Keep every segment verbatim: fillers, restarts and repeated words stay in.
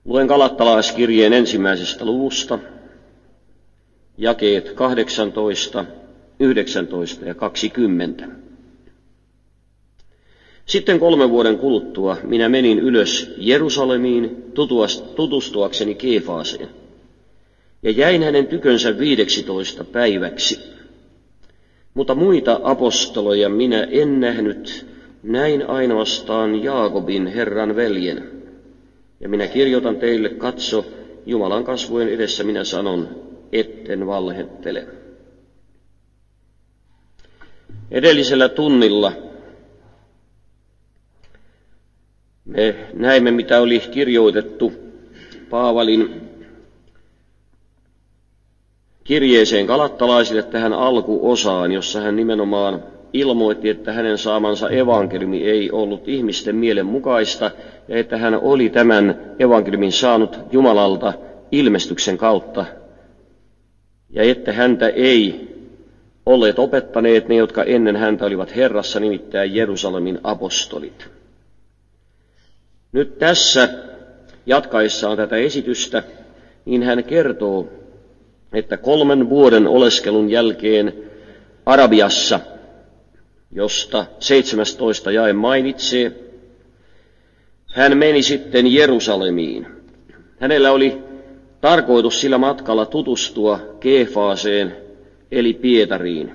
Luen Galattalaiskirjeen ensimmäisestä luvusta, jakeet kahdeksantoista, yhdeksäntoista ja kaksikymmentä. Sitten kolmen vuoden kuluttua minä menin ylös Jerusalemiin tutustuakseni Keefaseen, ja jäin hänen tykönsä viideksitoista päiväksi. Mutta muita apostoloja minä en nähnyt, näin ainoastaan Jaakobin, Herran veljen. Ja minä kirjoitan teille, katso, Jumalan kasvojen edessä minä sanon, etten valhettele. Edellisellä tunnilla me näimme, mitä oli kirjoitettu Paavalin kirjeeseen galattalaisille tähän alkuosaan, jossa hän nimenomaan ilmoitti, että hänen saamansa evankeliumi ei ollut ihmisten mielen mukaista ja että hän oli tämän evankeliumin saanut Jumalalta ilmestyksen kautta ja että häntä ei olleet opettaneet ne, jotka ennen häntä olivat Herrassa, nimittäin Jerusalemin apostolit. Nyt tässä jatkaessaan tätä esitystä, niin hän kertoo, että kolmen vuoden oleskelun jälkeen Arabiassa, josta seitsemästoista jae mainitsee, hän meni sitten Jerusalemiin. Hänellä oli tarkoitus sillä matkalla tutustua Keefaseen eli Pietariin.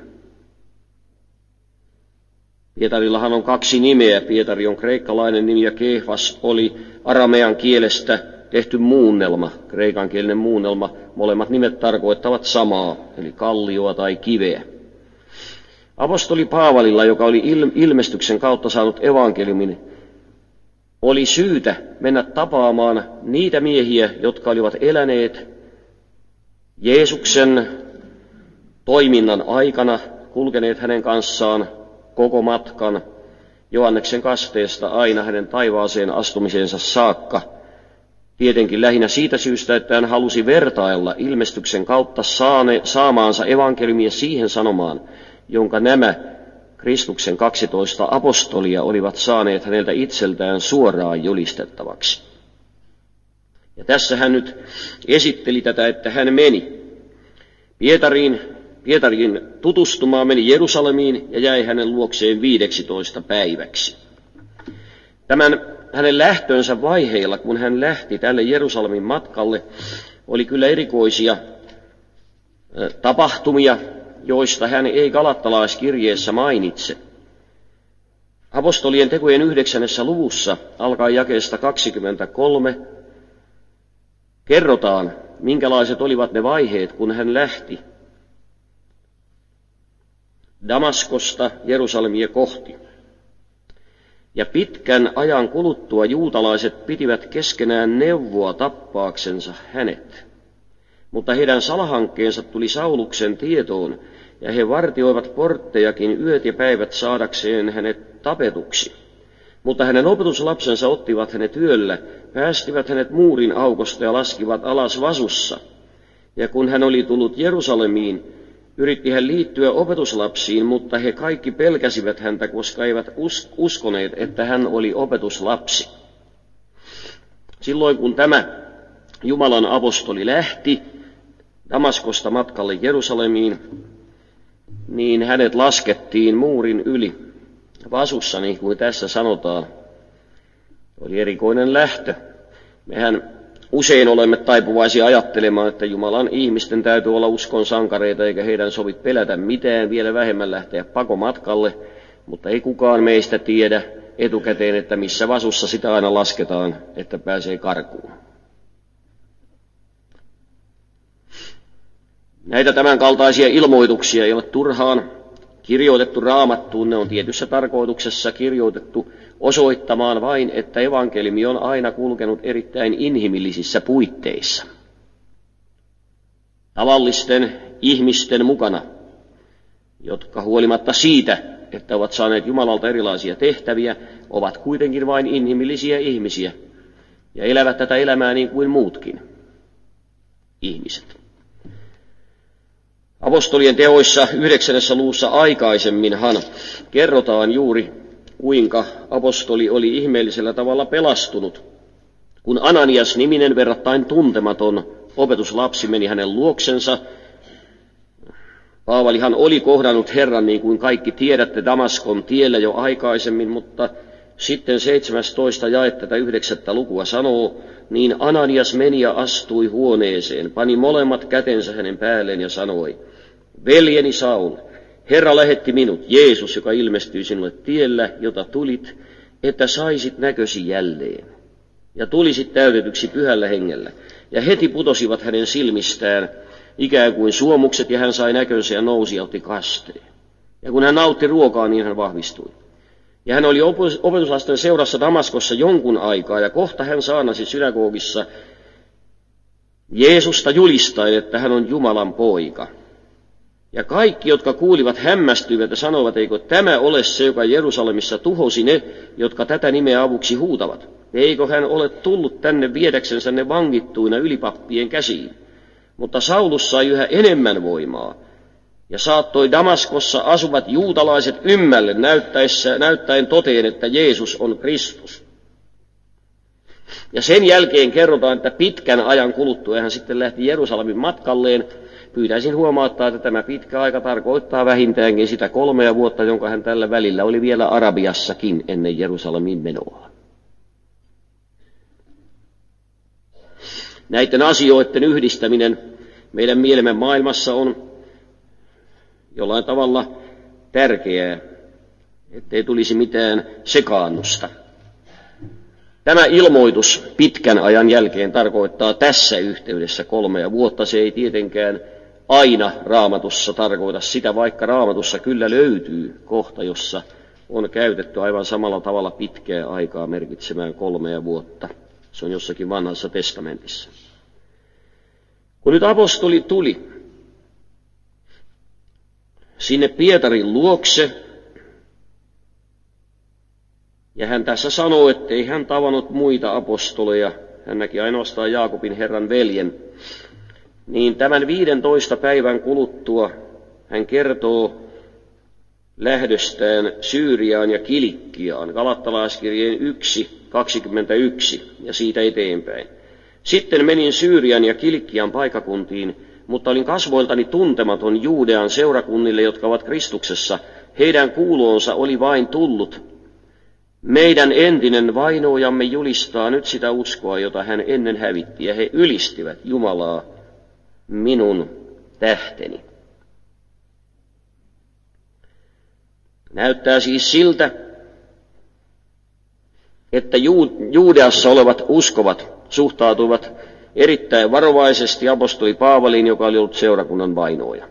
Pietarillahan on kaksi nimeä. Pietari on kreikkalainen nimi ja Keefas oli aramean kielestä tehty muunnelma, kreikankielinen muunnelma. Molemmat nimet tarkoittavat samaa, eli kallioa tai kiveä. Apostoli Paavalilla, joka oli ilmestyksen kautta saanut evankeliumin, oli syytä mennä tapaamaan niitä miehiä, jotka olivat eläneet Jeesuksen toiminnan aikana, kulkeneet hänen kanssaan koko matkan Johanneksen kasteesta aina hänen taivaaseen astumiseensa saakka. Tietenkin lähinnä siitä syystä, että hän halusi vertailla ilmestyksen kautta saane, saamaansa evankeliumia siihen sanomaan, jonka nämä Kristuksen kaksitoista apostolia olivat saaneet häneltä itseltään suoraan julistettavaksi. Ja tässä hän nyt esitteli tätä, että hän meni Pietariin, Pietariin tutustumaan, meni Jerusalemiin ja jäi hänen luokseen viideksitoista päiväksi. Tämän hänen lähtönsä vaiheilla, kun hän lähti tälle Jerusalemin matkalle, oli kyllä erikoisia tapahtumia, joista hän ei Galattalaiskirjeessä mainitse. Apostolien tekojen yhdeksännessä luvussa, alkaen jakeesta kaksikymmentäkolme, kerrotaan, minkälaiset olivat ne vaiheet, kun hän lähti Damaskosta Jerusalemia kohti. Ja pitkän ajan kuluttua juutalaiset pitivät keskenään neuvoa tappaaksensa hänet. Mutta heidän salahankkeensa tuli Sauluksen tietoon, ja he vartioivat porttejakin yöt ja päivät saadakseen hänet tapetuksi. Mutta hänen opetuslapsensa ottivat hänet yöllä, päästivät hänet muurin aukosta ja laskivat alas vasussa. Ja kun hän oli tullut Jerusalemiin, yritti hän liittyä opetuslapsiin, mutta he kaikki pelkäsivät häntä, koska eivät uskoneet, että hän oli opetuslapsi. Silloin kun tämä Jumalan apostoli lähti Damaskosta matkalle Jerusalemiin, niin hänet laskettiin muurin yli vasussa, niin kuin tässä sanotaan. Oli erikoinen lähtö. Mehän usein olemme taipuvaisia ajattelemaan, että Jumalan ihmisten täytyy olla uskon sankareita, eikä heidän sovi pelätä mitään, vielä vähemmän lähteä pakomatkalle, mutta ei kukaan meistä tiedä etukäteen, että missä vasussa sitä aina lasketaan, että pääsee karkuun. Näitä tämänkaltaisia ilmoituksia ei ole turhaan kirjoitettu Raamattuun, ne on tietyssä tarkoituksessa kirjoitettu osoittamaan vain, että evankeliumi on aina kulkenut erittäin inhimillisissä puitteissa. Tavallisten ihmisten mukana, jotka huolimatta siitä, että ovat saaneet Jumalalta erilaisia tehtäviä, ovat kuitenkin vain inhimillisiä ihmisiä ja elävät tätä elämää niin kuin muutkin ihmiset. Apostolien teoissa yhdeksännessä luvussa aikaisemminhan kerrotaan juuri, kuinka apostoli oli ihmeellisellä tavalla pelastunut Kun Ananias-niminen verrattain tuntematon opetuslapsi meni hänen luoksensa, Paavalihan oli kohdannut Herran, niin kuin kaikki tiedätte, Damaskon tiellä jo aikaisemmin, mutta sitten seitsemästoista jae tätä yhdeksättä lukua sanoo, niin Ananias meni ja astui huoneeseen, pani molemmat kätensä hänen päälleen ja sanoi, veljeni Saul, Herra lähetti minut, Jeesus, joka ilmestyi sinulle tiellä, jota tulit, että saisit näkösi jälleen ja tulisit täytetyksi pyhällä hengellä. Ja heti putosivat hänen silmistään ikään kuin suomukset, ja hän sai näkönsä ja nousi ja otti kasteen. Ja kun hän nautti ruokaa, niin hän vahvistui. Ja hän oli opetuslasten seurassa Damaskossa jonkun aikaa, ja kohta hän saarnasi synagogissa Jeesusta julistaen, että hän on Jumalan poika. Ja kaikki, jotka kuulivat, hämmästyivät ja sanoivat, eikö tämä ole se, joka Jerusalemissa tuhosi ne, jotka tätä nimeä avuksi huutavat. Eikö hän ole tullut tänne viedäksensä ne vangittuina ylipappien käsiin? Mutta Saulus sai yhä enemmän voimaa ja saattoi Damaskossa asuvat juutalaiset ymmälle näyttäen toteen, että Jeesus on Kristus. Ja sen jälkeen kerrotaan, että pitkän ajan kuluttua hän sitten lähti Jerusalemin matkalleen. Pyytäisin huomauttaa, että tämä pitkä aika tarkoittaa vähintäänkin sitä kolmea vuotta, jonka hän tällä välillä oli vielä Arabiassakin ennen Jerusalemin menoa. Näiden asioiden yhdistäminen meidän mielemme maailmassa on jollain tavalla tärkeää, ettei tulisi mitään sekaannusta. Tämä ilmoitus pitkän ajan jälkeen tarkoittaa tässä yhteydessä kolmea vuotta. Se ei tietenkään aina Raamatussa tarkoita sitä, vaikka Raamatussa kyllä löytyy kohta, jossa on käytetty aivan samalla tavalla pitkää aikaa merkitsemään kolmea vuotta. Se on jossakin vanhassa testamentissa. Kun nyt apostoli tuli sinne Pietarin luokse, ja hän tässä sanoo, ettei hän tavannut muita apostoleja, hän näki ainoastaan Jaakobin Herran veljen, niin tämän viidentoista päivän kuluttua hän kertoo lähdöstään Syyriaan ja Kilikkiaan, Galattalaiskirjeen yksi kaksikymmentäyksi ja siitä eteenpäin. Sitten menin Syyrian ja Kilikkian paikakuntiin, mutta olin kasvoiltani tuntematon Juudean seurakunnille, jotka ovat Kristuksessa. Heidän kuuloonsa oli vain tullut. Meidän entinen vainoajamme julistaa nyt sitä uskoa, jota hän ennen hävitti, ja he ylistivät Jumalaa minun tähteni. Näyttää siis siltä, että Juudeassa olevat uskovat suhtautuivat erittäin varovaisesti apostoli Paavaliin, joka oli ollut seurakunnan vainoaja.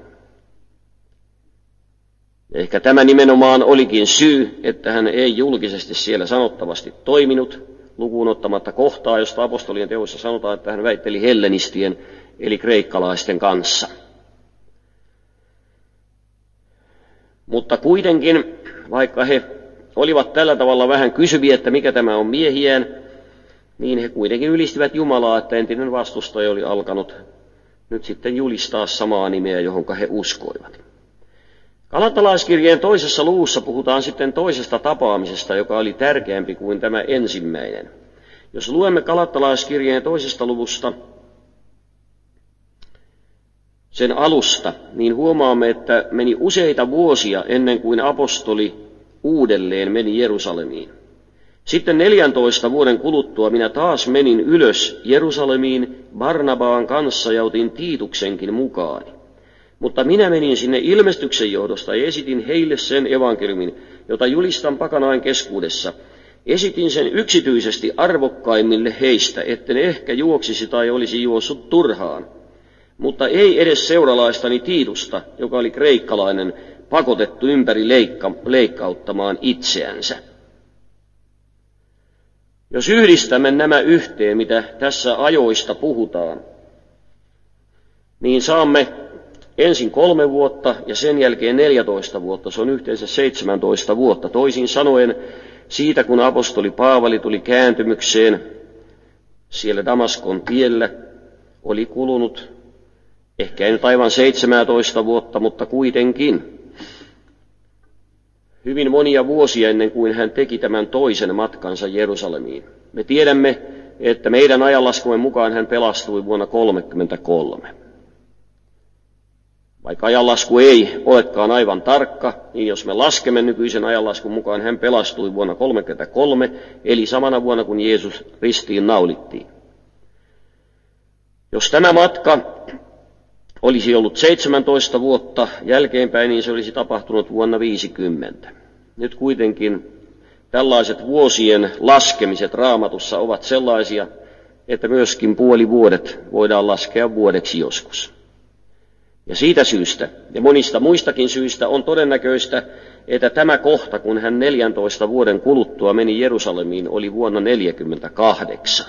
Ehkä tämä nimenomaan olikin syy, että hän ei julkisesti siellä sanottavasti toiminut, lukuun ottamatta kohtaa, josta apostolien teoissa sanotaan, että hän väitteli hellenistien eli kreikkalaisten kanssa. Mutta kuitenkin, vaikka he olivat tällä tavalla vähän kysyviä, että mikä tämä on miehiään, niin he kuitenkin ylistivät Jumalaa, että entinen vastustaja oli alkanut nyt sitten julistaa samaa nimeä, johon he uskoivat. Galattalaiskirjeen toisessa luvussa puhutaan sitten toisesta tapaamisesta, joka oli tärkeämpi kuin tämä ensimmäinen. Jos luemme Galattalaiskirjeen toisesta luvusta sen alusta, niin huomaamme, että meni useita vuosia ennen kuin apostoli uudelleen meni Jerusalemiin. Sitten neljäntoista vuoden kuluttua minä taas menin ylös Jerusalemiin Barnabaan kanssa ja otin Tiituksenkin mukaani. Mutta minä menin sinne ilmestyksen johdosta ja esitin heille sen evankeliumin, jota julistan pakanain keskuudessa. Esitin sen yksityisesti arvokkaimmille heistä, etten ehkä juoksisi tai olisi juossut turhaan. Mutta ei edes seuralaistani Tiitusta, joka oli kreikkalainen, pakotettu ympäri leikka, leikkauttamaan itseänsä. Jos yhdistämme nämä yhteen, mitä tässä ajoista puhutaan, niin saamme ensin kolme vuotta ja sen jälkeen neljätoista vuotta. Se on yhteensä seitsemäntoista vuotta. Toisin sanoen siitä, kun apostoli Paavali tuli kääntymykseen siellä Damaskon tiellä, oli kulunut ehkä ei nyt aivan seitsemäntoista vuotta, mutta kuitenkin hyvin monia vuosia ennen kuin hän teki tämän toisen matkansa Jerusalemiin. Me tiedämme että meidän ajanlaskumme mukaan hän pelastui vuonna kolmekymmentäkolme. Vaikka ajanlasku ei olekaan aivan tarkka, niin jos me laskemme nykyisen ajanlaskun mukaan, hän pelastui vuonna kolmekymmentäkolme, eli samana vuonna kun Jeesus ristiin naulittiin. Jos tämä matka olisi ollut seitsemäntoista vuotta jälkeenpäin, niin se olisi tapahtunut vuonna viisikymmentä. Nyt kuitenkin tällaiset vuosien laskemiset Raamatussa ovat sellaisia, että myöskin puolivuodet voidaan laskea vuodeksi joskus. Ja siitä syystä ja monista muistakin syistä on todennäköistä, että tämä kohta, kun hän neljäntoista vuoden kuluttua meni Jerusalemiin, oli vuonna neljäkymmentäkahdeksan.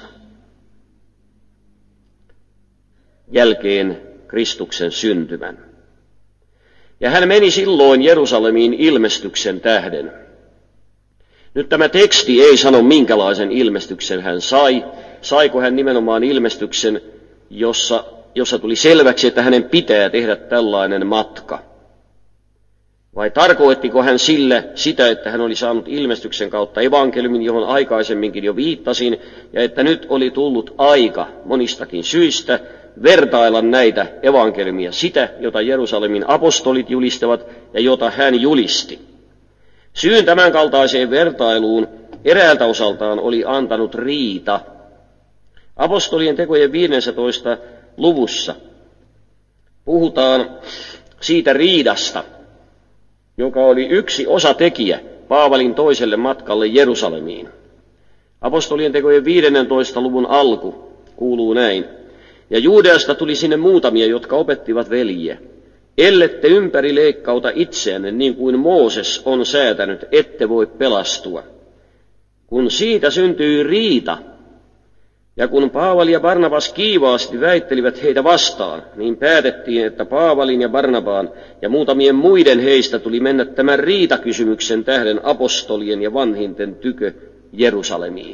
Jälkeen Kristuksen syntymän. Ja hän meni silloin Jerusalemiin ilmestyksen tähden. Nyt tämä teksti ei sano, minkälaisen ilmestyksen hän sai. Saiko hän nimenomaan ilmestyksen, jossa, jossa tuli selväksi, että hänen pitää tehdä tällainen matka? Vai tarkoittiko hän sillä sitä, että hän oli saanut ilmestyksen kautta evankeliumin, johon aikaisemminkin jo viittasin, ja että nyt oli tullut aika monistakin syistä vertailla näitä evankeliumia, sitä, jota Jerusalemin apostolit julistavat ja jota hän julisti. Syyn tämän kaltaiseen vertailuun eräältä osaltaan oli antanut riita. Apostolien tekojen viidennentoista luvussa puhutaan siitä riidasta, joka oli yksi osatekijä Paavalin toiselle matkalle Jerusalemiin. Apostolien tekojen viidennentoista luvun alku kuuluu näin. Ja Juudeasta tuli sinne muutamia, jotka opettivat veljiä. Ellette ympäri leikkauta itseänne, niin kuin Mooses on säätänyt, ette voi pelastua. Kun siitä syntyi riita, ja kun Paavali ja Barnabas kiivaasti väittelivät heitä vastaan, niin päätettiin, että Paavalin ja Barnabaan ja muutamien muiden heistä tuli mennä tämän riitakysymyksen tähden apostolien ja vanhinten tykö Jerusalemiin.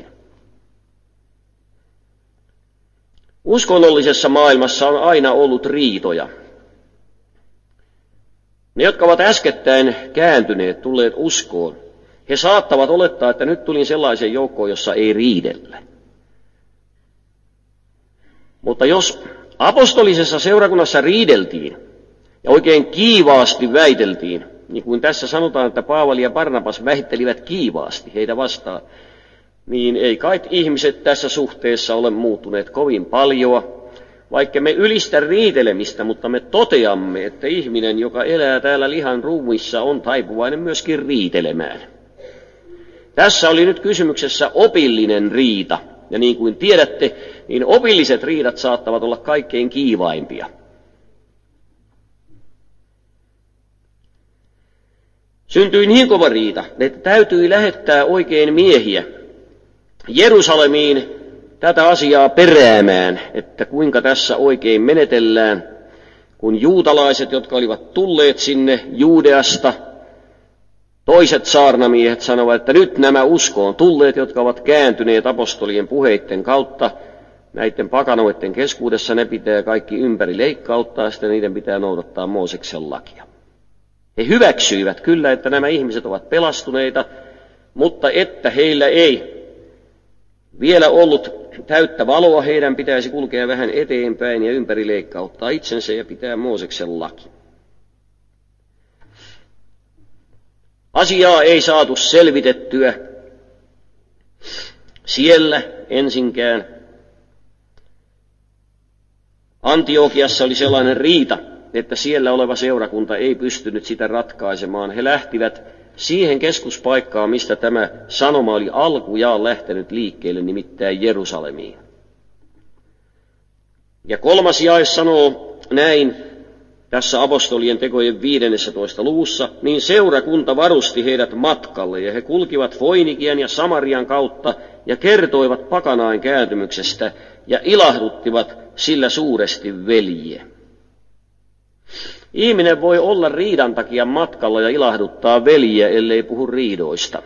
Uskonnollisessa maailmassa on aina ollut riitoja. Ne, jotka ovat äskettäin kääntyneet, tulleet uskoon, he saattavat olettaa, että nyt tulin sellaiseen joukkoon, jossa ei riidellä. Mutta jos apostolisessa seurakunnassa riideltiin ja oikein kiivaasti väiteltiin, niin kuin tässä sanotaan, että Paavali ja Barnabas väittelivät kiivaasti heitä vastaan, niin ei kai ihmiset tässä suhteessa ole muuttuneet kovin paljoa, vaikka me ylistä riitelemistä, mutta me toteamme, että ihminen, joka elää täällä lihan ruumiissa, on taipuvainen myöskin riitelemään. Tässä oli nyt kysymyksessä opillinen riita, ja niin kuin tiedätte, niin opilliset riidat saattavat olla kaikkein kiivaimpia. Syntyi niin kova riita, että täytyi lähettää oikein miehiä Jerusalemiin tätä asiaa peräämään, että kuinka tässä oikein menetellään, kun juutalaiset, jotka olivat tulleet sinne Juudeasta, toiset saarnamiehet sanovat, että nyt nämä uskoon tulleet, jotka ovat kääntyneet apostolien puheitten kautta, näiden pakanoiden keskuudessa ne pitää kaikki ympäri leikkauttaa, ja sitten niiden pitää noudattaa Mooseksen lakia. He hyväksyivät kyllä, että nämä ihmiset ovat pelastuneita, mutta että heillä ei vielä ollut täyttä valoa, heidän pitäisi kulkea vähän eteenpäin ja ympäri leikkauttaa itsensä ja pitää Mooseksen laki. Asiaa ei saatu selvitettyä siellä ensinkään. Antiokiassa oli sellainen riita, että siellä oleva seurakunta ei pystynyt sitä ratkaisemaan. He lähtivät siihen keskuspaikkaan, mistä tämä sanoma oli alkujaan lähtenyt liikkeelle, nimittäin Jerusalemiin. Ja kolmas jae sanoo näin tässä apostolien tekojen viidennentoista luvussa, niin seurakunta varusti heidät matkalle, ja he kulkivat Foinikian ja Samarian kautta ja kertoivat pakanain kääntymyksestä ja ilahduttivat sillä suuresti veljiä. Ihminen voi olla riidan takia matkalla ja ilahduttaa veljiä, ellei puhu riidoista.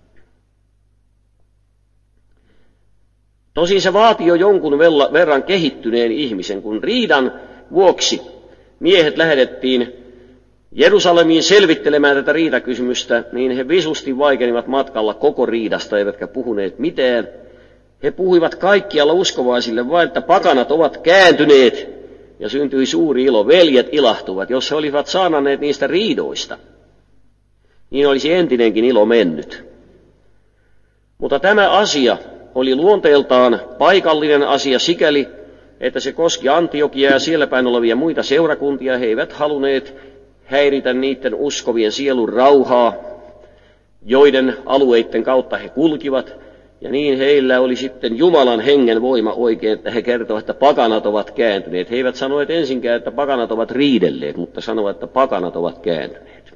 Tosin se vaatii jo jonkun verran kehittyneen ihmisen, kun riidan vuoksi miehet lähetettiin Jerusalemiin selvittelemään tätä riitakysymystä, niin he visusti vaikenivat matkalla koko riidasta, eivätkä puhuneet mitään. He puhuivat kaikkialla uskovaisille vain, että pakanat ovat kääntyneet, ja syntyi suuri ilo. Veljet ilahtuvat, jos he olivat saaneet niistä riidoista. Niin olisi entinenkin ilo mennyt. Mutta tämä asia oli luonteeltaan paikallinen asia sikäli, että se koski Antiokiaa ja siellä päin olevia muita seurakuntia. He eivät halunneet häiritä niiden uskovien sielun rauhaa, joiden alueiden kautta he kulkivat. Ja niin heillä oli sitten Jumalan hengen voima oikein, että he kertovat, että pakanat ovat kääntyneet. He eivät sanoneet ensinkään, että pakanat ovat riidelleet, mutta sanovat, että pakanat ovat kääntyneet.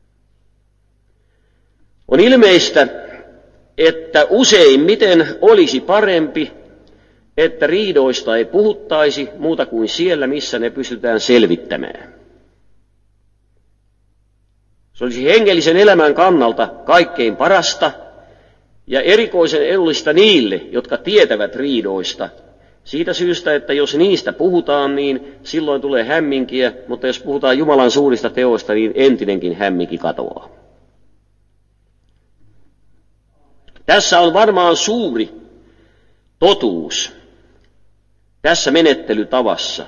On ilmeistä, että useimmiten olisi parempi, että riidoista ei puhuttaisi muuta kuin siellä, missä ne pystytään selvittämään. Se olisi hengellisen elämän kannalta kaikkein parasta ja erikoisen edullista niille, jotka tietävät riidoista. Siitä syystä, että jos niistä puhutaan, niin silloin tulee hämminkiä, mutta jos puhutaan Jumalan suurista teoista, niin entinenkin hämminki katoaa. Tässä on varmaan suuri totuus tässä menettelytavassa.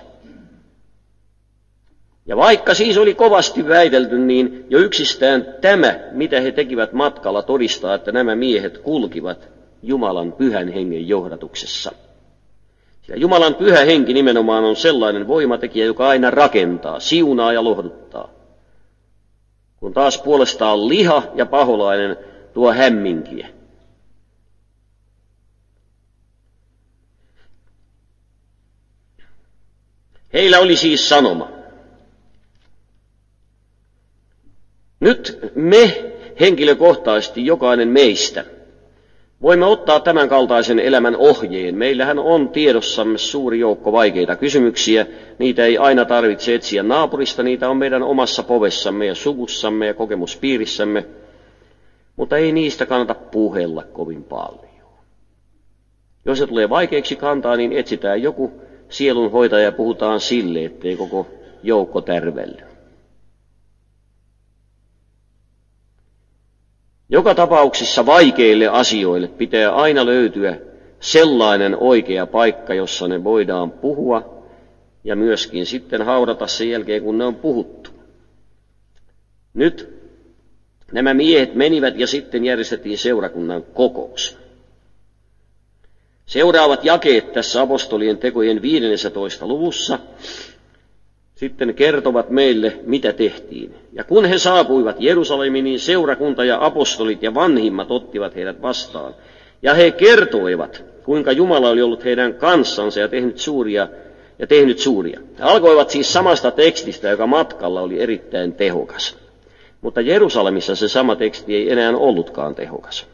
Ja vaikka siis oli kovasti väitelty, niin jo yksistään tämä, mitä he tekivät matkalla, todistaa, että nämä miehet kulkivat Jumalan pyhän hengen johdatuksessa. Sillä Jumalan pyhä henki nimenomaan on sellainen voimatekijä, joka aina rakentaa, siunaa ja lohduttaa. Kun taas puolestaan liha ja paholainen tuo hämminkiä. Heillä oli siis sanoma. Nyt me henkilökohtaisesti, jokainen meistä, voimme ottaa tämän kaltaisen elämän ohjeen. Meillähän on tiedossamme suuri joukko vaikeita kysymyksiä. Niitä ei aina tarvitse etsiä naapurista, niitä on meidän omassa povessamme ja suvussamme ja kokemuspiirissämme. Mutta ei niistä kannata puhella kovin paljon. Jos se tulee vaikeaksi kantaa, niin etsitään joku sielunhoitaja ja puhutaan sille, ettei koko joukko tärvelly. Joka tapauksessa vaikeille asioille pitää aina löytyä sellainen oikea paikka, jossa ne voidaan puhua ja myöskin sitten haudata sen jälkeen, kun ne on puhuttu. Nyt nämä miehet menivät ja sitten järjestettiin seurakunnan kokous. Seuraavat jakeet tässä apostolien tekojen viidennessä luvussa sitten kertovat meille, mitä tehtiin. Ja kun he saapuivat Jerusalemiin, niin seurakunta ja apostolit ja vanhimmat ottivat heidät vastaan. Ja he kertoivat, kuinka Jumala oli ollut heidän kanssansa ja tehnyt suuria. Ja tehnyt suuria. He alkoivat siis samasta tekstistä, joka matkalla oli erittäin tehokas. Mutta Jerusalemissa se sama teksti ei enää ollutkaan tehokas.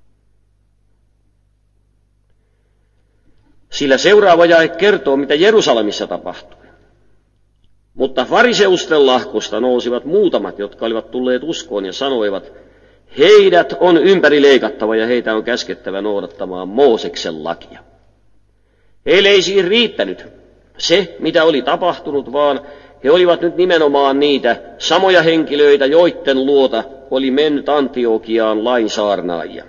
Sillä seuraava jae kertoo, mitä Jerusalemissa tapahtui. Mutta fariseusten lahkosta nousivat muutamat, jotka olivat tulleet uskoon ja sanoivat, heidät on ympärileikattava ja heitä on käskettävä noudattamaan Mooseksen lakia. Heille ei siis riittänyt se, mitä oli tapahtunut, vaan he olivat nyt nimenomaan niitä samoja henkilöitä, joiden luota oli mennyt Antiokiaan lainsaarnaajia.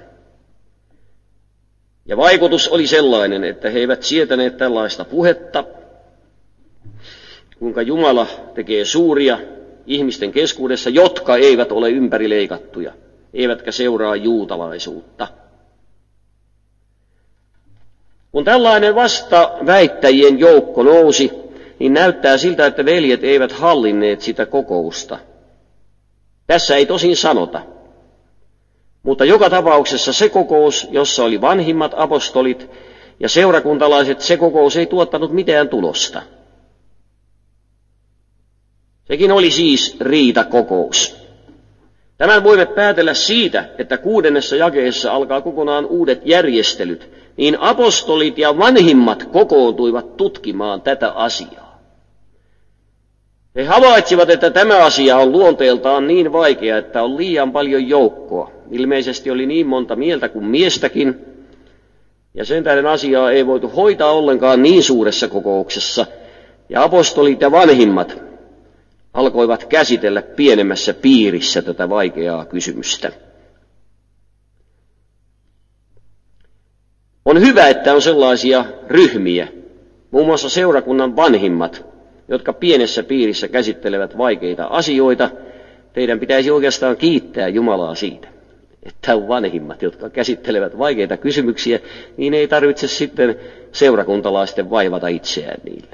Ja vaikutus oli sellainen, että he eivät sietäneet tällaista puhetta, kuinka Jumala tekee suuria ihmisten keskuudessa, jotka eivät ole ympärileikattuja, eivätkä seuraa juutalaisuutta. Kun tällainen vastaväittäjien joukko nousi, niin näyttää siltä, että veljet eivät hallinneet sitä kokousta. Tässä ei tosin sanota. Mutta joka tapauksessa se kokous, jossa oli vanhimmat apostolit ja seurakuntalaiset, se kokous ei tuottanut mitään tulosta. Sekin oli siis riitakokous. Tämän voimme päätellä siitä, että kuudennessa jakeessa alkaa kokonaan uudet järjestelyt, niin apostolit ja vanhimmat kokoontuivat tutkimaan tätä asiaa. He havaitsivat, että tämä asia on luonteeltaan niin vaikea, että on liian paljon joukkoa. Ilmeisesti oli niin monta mieltä kuin miestäkin, ja sen tähden asiaa ei voitu hoitaa ollenkaan niin suuressa kokouksessa. Ja apostolit ja vanhimmat alkoivat käsitellä pienemmässä piirissä tätä vaikeaa kysymystä. On hyvä, että on sellaisia ryhmiä, muun muassa seurakunnan vanhimmat, jotka pienessä piirissä käsittelevät vaikeita asioita. Teidän pitäisi oikeastaan kiittää Jumalaa siitä, että on vanhimmat, jotka käsittelevät vaikeita kysymyksiä, niin ei tarvitse sitten seurakuntalaisten vaivata itseään niille.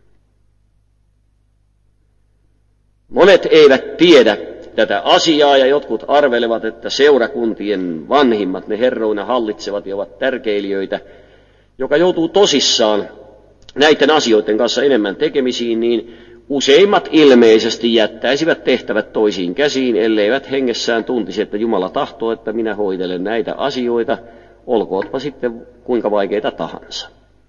Monet eivät tiedä tätä asiaa ja jotkut arvelevat, että seurakuntien vanhimmat, ne herroina hallitsevat ja ovat tärkeilijöitä, joka joutuu tosissaan näiden asioiden kanssa enemmän tekemisiin, niin useimmat ilmeisesti jättäisivät tehtävät toisiin käsiin, elleivät hengessään tuntisi, että Jumala tahtoo, että minä hoitelen näitä asioita, olkootpa sitten kuinka vaikeita tahansa.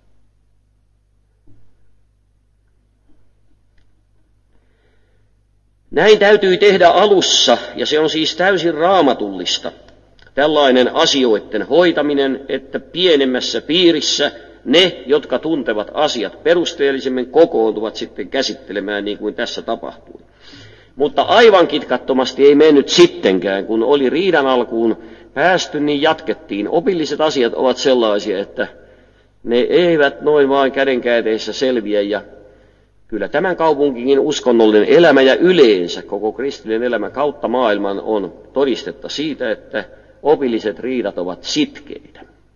Näin täytyy tehdä alussa, ja se on siis täysin raamatullista, tällainen asioiden hoitaminen, että pienemmässä piirissä ne, jotka tuntevat asiat perusteellisemmin, kokoontuvat sitten käsittelemään niin kuin tässä tapahtui. Mutta aivan kitkattomasti ei mennyt sittenkään, kun oli riidan alkuun päästy, niin jatkettiin. Opilliset asiat ovat sellaisia, että ne eivät noin vain kädenkäänteessä selviä, ja kyllä tämän kaupungin uskonnollinen elämä ja yleensä koko kristillinen elämä kautta maailman on todistetta siitä, että opilliset riidat ovat sitkeitä.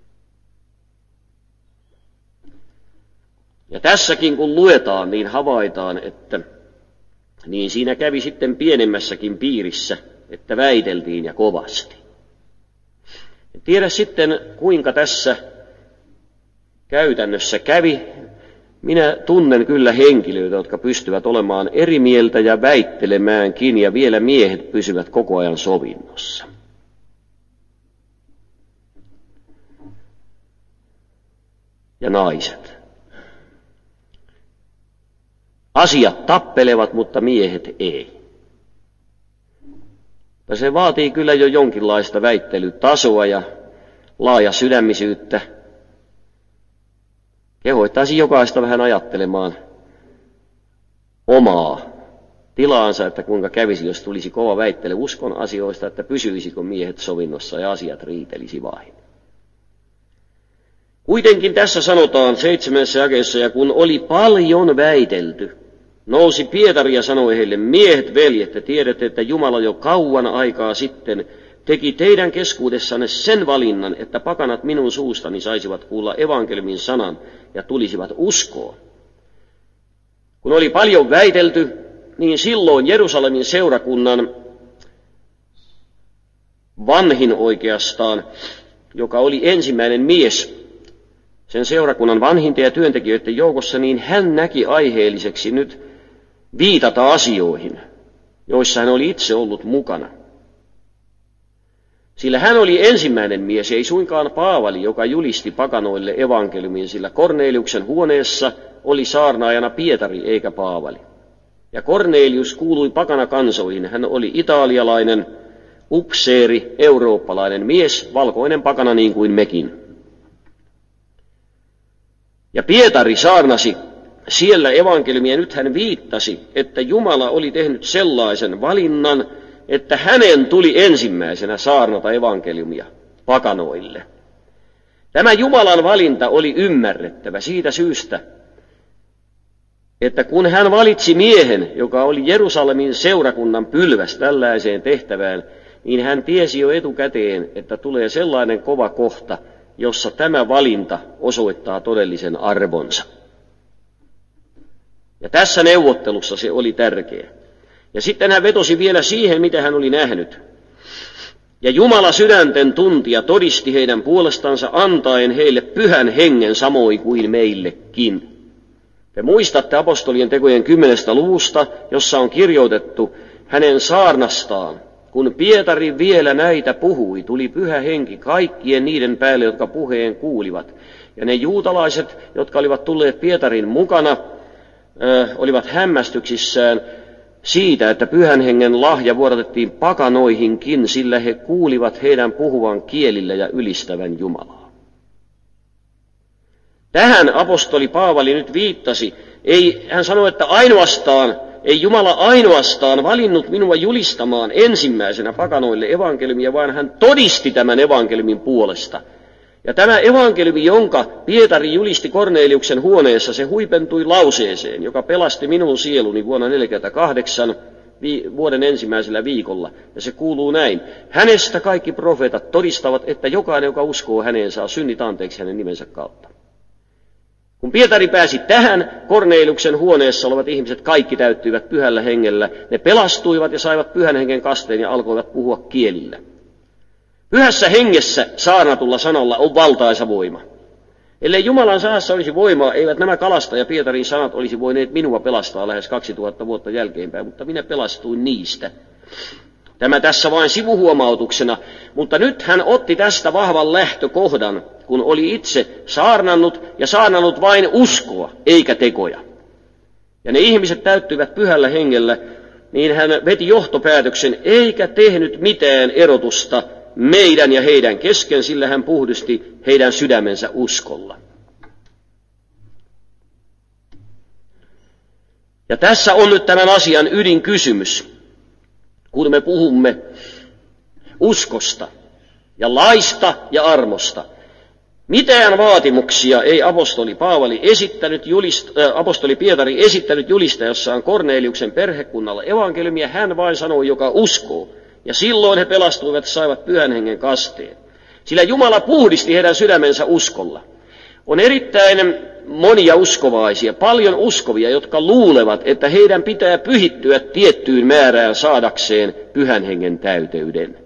Ja tässäkin kun luetaan, niin havaitaan, että niin siinä kävi sitten pienemmässäkin piirissä, että väiteltiin ja kovasti. En tiedä sitten, kuinka tässä käytännössä kävi. Minä tunnen kyllä henkilöitä, jotka pystyvät olemaan eri mieltä ja väittelemäänkin, ja vielä miehet pysyvät koko ajan sovinnossa. Ja naiset. Asiat tappelevat, mutta miehet ei. Ja se vaatii kyllä jo jonkinlaista väittelytasoa ja laaja sydämisyyttä. Kehoittaisin jokaista vähän ajattelemaan omaa tilaansa, että kuinka kävisi, jos tulisi kova väittely uskon asioista, että pysyisikö miehet sovinnossa ja asiat riitelisi vain. Kuitenkin tässä sanotaan seitsemännessä jakeessa, ja kun oli paljon väitelty, nousi Pietari ja sanoi heille, miehet, veljet, te tiedätte, että Jumala jo kauan aikaa sitten teki teidän keskuudessanne sen valinnan, että pakanat minun suustani saisivat kuulla evankeliumin sanan ja tulisivat uskoon. Kun oli paljon väitelty, niin silloin Jerusalemin seurakunnan vanhin oikeastaan, joka oli ensimmäinen mies sen seurakunnan vanhinta ja työntekijöiden joukossa, niin hän näki aiheelliseksi nyt viitata asioihin, joissa hän oli itse ollut mukana. Sillä hän oli ensimmäinen mies, ei suinkaan Paavali, joka julisti pakanoille evankeliumin, sillä Korneliuksen huoneessa oli saarnaajana Pietari eikä Paavali. Ja Kornelius kuului pakanakansoihin, hän oli italialainen, upseeri, eurooppalainen mies, valkoinen pakana niin kuin mekin. Ja Pietari saarnasi siellä evankeliumia, nyt hän viittasi, että Jumala oli tehnyt sellaisen valinnan, että hänen tuli ensimmäisenä saarnata evankeliumia pakanoille. Tämä Jumalan valinta oli ymmärrettävä siitä syystä, että kun hän valitsi miehen, joka oli Jerusalemin seurakunnan pylväs tällaiseen tehtävään, niin hän tiesi jo etukäteen, että tulee sellainen kova kohta, jossa tämä valinta osoittaa todellisen arvonsa. Ja tässä neuvottelussa se oli tärkeä. Ja sitten hän vetosi vielä siihen, mitä hän oli nähnyt. Ja Jumala sydänten tuntija todisti heidän puolestansa antaen heille pyhän hengen samoin kuin meillekin. Te muistatte apostolien tekojen kymmenestä luvusta, jossa on kirjoitettu hänen saarnastaan. Kun Pietari vielä näitä puhui, tuli pyhä henki kaikkien niiden päälle, jotka puheen kuulivat. Ja ne juutalaiset, jotka olivat tulleet Pietarin mukana, äh, olivat hämmästyksissään siitä, että pyhän hengen lahja vuodatettiin pakanoihinkin, sillä he kuulivat heidän puhuvan kielillä ja ylistävän Jumalaa. Tähän apostoli Paavali nyt viittasi. Ei, hän sanoi, että ainoastaan, ei Jumala ainoastaan valinnut minua julistamaan ensimmäisenä pakanoille evankeliumia, vaan hän todisti tämän evankeliumin puolesta. Ja tämä evankeliumi, jonka Pietari julisti Korneliuksen huoneessa, se huipentui lauseeseen, joka pelasti minun sieluni vuonna neljäkymmentäkahdeksan vuoden ensimmäisellä viikolla. Ja se kuuluu näin. Hänestä kaikki profeetat todistavat, että jokainen, joka uskoo häneen, saa synnit anteeksi hänen nimensä kautta. Kun Pietari pääsi tähän, Korneliuksen huoneessa olevat ihmiset kaikki täyttyivät pyhällä hengellä. Ne pelastuivat ja saivat pyhän hengen kasteen ja alkoivat puhua kielillä. Pyhässä hengessä saarnatulla sanalla on valtaisa voima. Ellei Jumalan sanassa olisi voimaa, eivät nämä kalastaja Pietarin sanat olisi voineet minua pelastaa lähes kaksituhatta vuotta jälkeenpäin, mutta minä pelastuin niistä. Tämä tässä vain sivuhuomautuksena, mutta nyt hän otti tästä vahvan lähtökohdan, kun oli itse saarnannut ja saarnannut vain uskoa, eikä tekoja. Ja ne ihmiset täyttyivät pyhällä hengellä, niin hän veti johtopäätöksen, eikä tehnyt mitään erotusta meidän ja heidän kesken, sillä hän puhdisti heidän sydämensä uskolla. Ja tässä on nyt tämän asian ydinkysymys, kun me puhumme uskosta ja laista ja armosta. Mitään vaatimuksia ei apostoli Paavali esittänyt, julist, äh, apostoli Pietari esittänyt julistajassaan Korneliuksen perhekunnalle evankeliumia, hän vain sanoi, joka uskoo. Ja silloin he pelastuivat ja saivat pyhän hengen kasteen. Sillä Jumala puhdisti heidän sydämensä uskolla. On erittäin monia uskovaisia, paljon uskovia, jotka luulevat, että heidän pitää pyhittyä tiettyyn määrään saadakseen pyhän hengen täyteyden.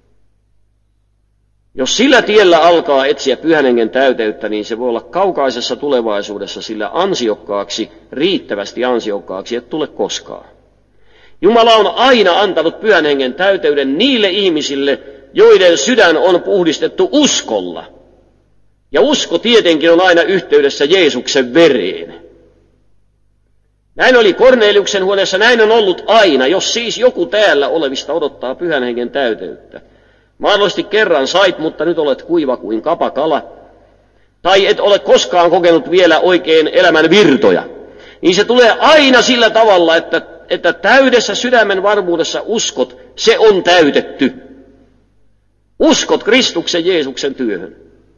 Jos sillä tiellä alkaa etsiä pyhän hengen täyteyttä, niin se voi olla kaukaisessa tulevaisuudessa sillä ansiokkaaksi, riittävästi ansiokkaaksi, et tule koskaan. Jumala on aina antanut pyhän hengen täyteyden niille ihmisille, joiden sydän on puhdistettu uskolla. Ja usko tietenkin on aina yhteydessä Jeesuksen vereen. Näin oli Korneliuksen huoneessa, näin on ollut aina, jos siis joku täällä olevista odottaa pyhän hengen täyteyttä. Mahdollisesti kerran sait, mutta nyt olet kuiva kuin kapakala. Tai et ole koskaan kokenut vielä oikein elämän virtoja. Niin se tulee aina sillä tavalla, että, että täydessä sydämen varmuudessa uskot, se on täytetty. Uskot Kristuksen Jeesuksen työhön.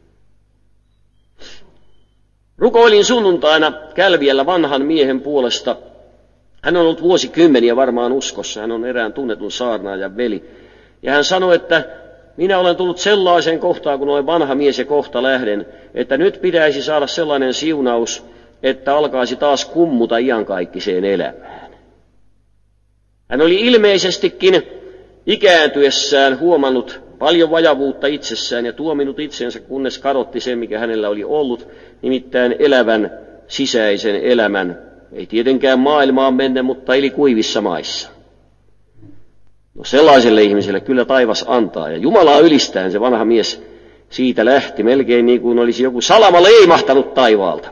Rukoilin sunnuntaina Kälviällä vanhan miehen puolesta. Hän on ollut vuosikymmeniä varmaan uskossa. Hän on erään tunnetun saarnaajan veli. Ja hän sanoi, että minä olen tullut sellaiseen kohtaan, kun olen vanha mies ja kohta lähden, että nyt pitäisi saada sellainen siunaus, että alkaisi taas kummuta iankaikkiseen elämään. Hän oli ilmeisestikin ikääntyessään huomannut paljon vajavuutta itsessään ja tuominut itsensä, kunnes kadotti sen, mikä hänellä oli ollut, nimittäin elävän sisäisen elämän. Ei tietenkään maailmaan mennä, mutta eli kuivissa maissa. No sellaiselle ihmiselle kyllä taivas antaa, ja Jumalaa ylistäen se vanha mies siitä lähti, melkein niin kuin olisi joku salama leimahtanut taivaalta.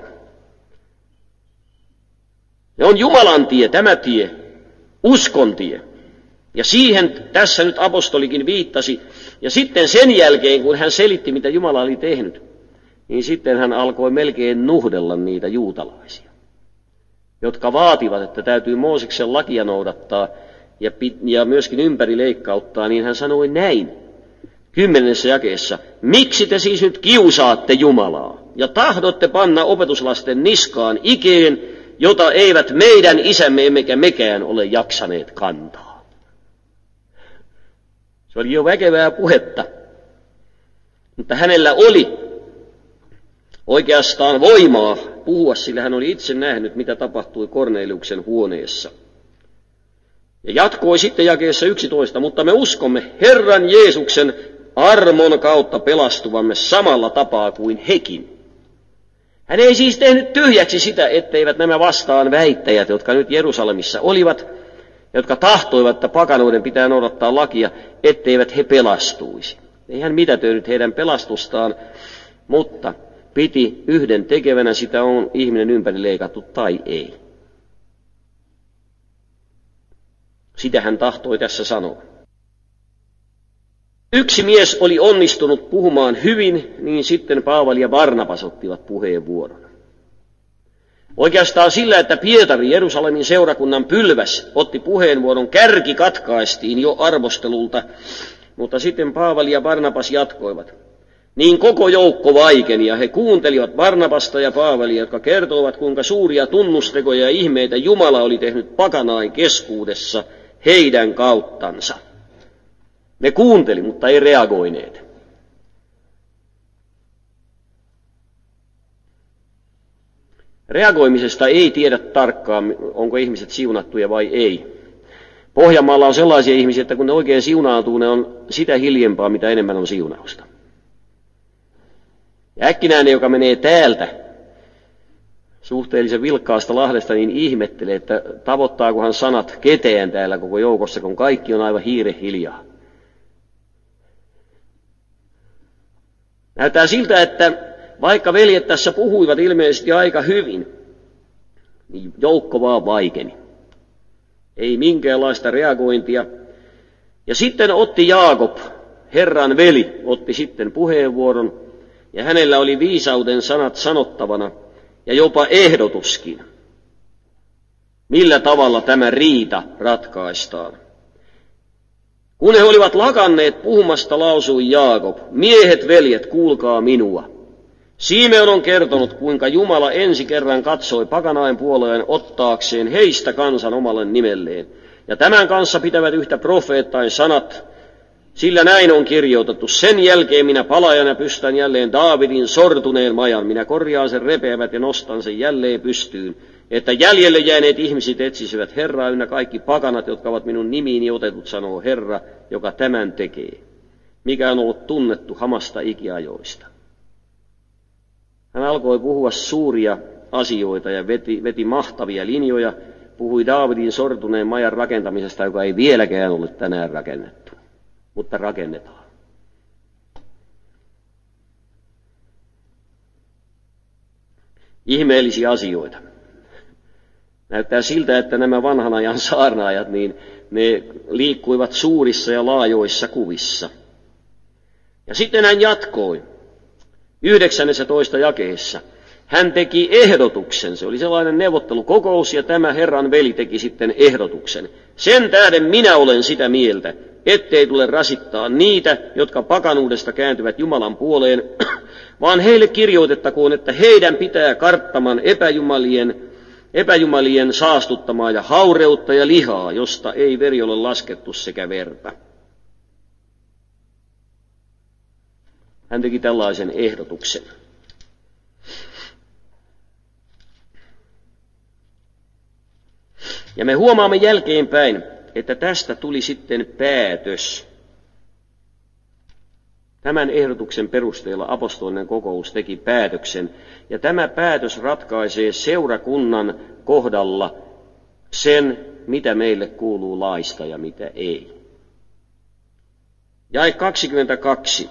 Se on Jumalan tie, tämä tie, uskon tie. Ja siihen tässä nyt apostolikin viittasi. Ja sitten sen jälkeen, kun hän selitti, mitä Jumala oli tehnyt, niin sitten hän alkoi melkein nuhdella niitä juutalaisia, jotka vaativat, että täytyy Mooseksen lakia noudattaa ja, ja myöskin ympäri leikkauttaa, niin hän sanoi näin kymmenennessä jakeessa: miksi te siis nyt kiusaatte Jumalaa ja tahdotte panna opetuslasten niskaan ikeen, jota eivät meidän isämme emmekä mekään ole jaksaneet kantaa? Se oli jo väkevää puhetta, mutta hänellä oli oikeastaan voimaa puhua, sillä hän oli itse nähnyt, mitä tapahtui Korneliuksen huoneessa. Ja jatkoi sitten jakeessa yksitoista, mutta me uskomme Herran Jeesuksen armon kautta pelastuvamme samalla tapaa kuin hekin. Hän ei siis tehnyt tyhjäksi sitä, etteivät nämä vastaan väittäjät, jotka nyt Jerusalemissa olivat, jotka tahtoivat, että pakanoiden pitää noudattaa lakia, etteivät he pelastuisi. Ei hän mitätöinyt heidän pelastustaan, mutta piti yhden tekevänä, sitä on ihminen ympäri leikattu tai ei. Sitä hän tahtoi tässä sanoa. Yksi mies oli onnistunut puhumaan hyvin, niin sitten Paavali ja Barnabas ottivat puheenvuoron. Oikeastaan sillä, että Pietari, Jerusalemin seurakunnan pylväs, otti puheenvuoron, kärki katkaistiin jo arvostelulta, mutta sitten Paavali ja Barnabas jatkoivat. Niin koko joukko vaikeni ja he kuuntelivat Barnabasta ja Paavelia, jotka kertovat, kuinka suuria tunnustekoja ja ihmeitä Jumala oli tehnyt pakanain keskuudessa heidän kauttansa. Ne kuunteli, mutta ei reagoineet. Reagoimisesta ei tiedä tarkkaan, onko ihmiset siunattuja vai ei. Pohjanmaalla on sellaisia ihmisiä, että kun ne oikein siunaantuu, ne on sitä hiljempaa, mitä enemmän on siunausta. Ja äkkinäinen, joka menee täältä suhteellisen vilkkaasta Lahdesta, niin ihmettelee, että tavoittaakohan sanat ketään täällä koko joukossa, kun kaikki on aivan hiire hiljaa. Näyttää siltä, että vaikka veljet tässä puhuivat ilmeisesti aika hyvin, niin joukko vaan vaikeni. Ei minkäänlaista reagointia. Ja sitten otti Jaakob, Herran veli, otti sitten puheenvuoron, ja hänellä oli viisauden sanat sanottavana, ja jopa ehdotuskin, millä tavalla tämä riita ratkaistaan. Kun he olivat lakanneet puhumasta, lausui Jaakob, miehet, veljet, kuulkaa minua. Simeon on kertonut, kuinka Jumala ensi kerran katsoi pakanain puoleen ottaakseen heistä kansan omalle nimelleen. Ja tämän kanssa pitävät yhtä profeettain sanat, sillä näin on kirjoitettu. Sen jälkeen minä palajan ja pystän jälleen Daavidin sortuneen majan. Minä korjaan sen repeävät ja nostan sen jälleen pystyyn, että jäljelle jääneet ihmiset etsisivät Herraa ynnä kaikki pakanat, jotka ovat minun nimiini otetut, sanoo Herra, joka tämän tekee, mikä on ollut tunnettu hamasta ikiajoista. Hän alkoi puhua suuria asioita ja veti, veti mahtavia linjoja, puhui Daavidin sortuneen majan rakentamisesta, joka ei vieläkään ole tänään rakennettu, mutta rakennetaan. Ihmeellisiä asioita. Näyttää siltä, että nämä vanhan ajan saarnaajat, niin ne liikkuivat suurissa ja laajoissa kuvissa. Ja sitten hän jatkoi yhdeksännessä toista jakeessa. Hän teki ehdotuksen, se oli sellainen neuvottelukokous, ja tämä Herran veli teki sitten ehdotuksen. Sen tähden minä olen sitä mieltä, ettei tule rasittaa niitä, jotka pakanuudesta kääntyvät Jumalan puoleen, vaan heille kirjoitettakoon, että heidän pitää karttaman epäjumalien, epäjumalien saastuttamaa ja haureutta ja lihaa, josta ei veri ole laskettu sekä verta. Hän teki tällaisen ehdotuksen. Ja me huomaamme jälkeenpäin, että tästä tuli sitten päätös. Tämän ehdotuksen perusteella apostolinen kokous teki päätöksen, ja tämä päätös ratkaisee seurakunnan kohdalla sen, mitä meille kuuluu laista ja mitä ei. Jae kaksikymmentäkaksi.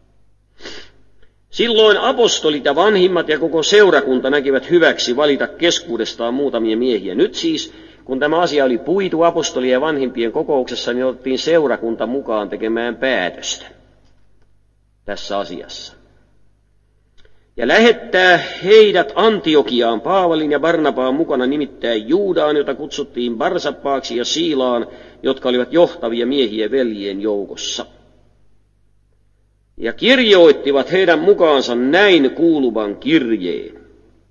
Silloin apostolit ja vanhimmat ja koko seurakunta näkivät hyväksi valita keskuudestaan muutamia miehiä. Nyt siis, kun tämä asia oli puitu apostolien ja vanhimpien kokouksessa, niin otettiin seurakunta mukaan tekemään päätöstä tässä asiassa. Ja lähettää heidät Antiokiaan Paavalin ja Barnabaan mukana, nimittäin Juudaan, jota kutsuttiin Barsabbaaksi, ja Siilaan, jotka olivat johtavia miehiä veljien joukossa. Ja kirjoittivat heidän mukaansa näin kuuluvan kirjeen.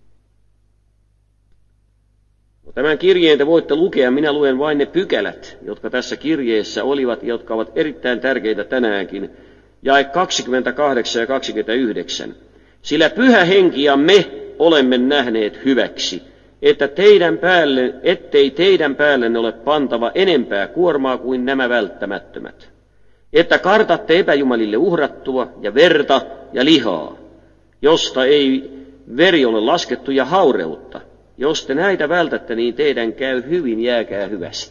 Tämän kirjeen te voitte lukea, minä luen vain ne pykälät, jotka tässä kirjeessä olivat ja jotka ovat erittäin tärkeitä tänäänkin. Jae kaksikymmentäkahdeksan ja kaksikymmentäyhdeksän. Sillä pyhä henki ja me olemme nähneet hyväksi, että teidän päälle, ettei teidän päällenne ole pantava enempää kuormaa kuin nämä välttämättömät. Että kartatte epäjumalille uhrattua ja verta ja lihaa, josta ei veri ole laskettu, ja haureutta. Jos te näitä vältätte, niin teidän käy hyvin, jääkää hyvästi.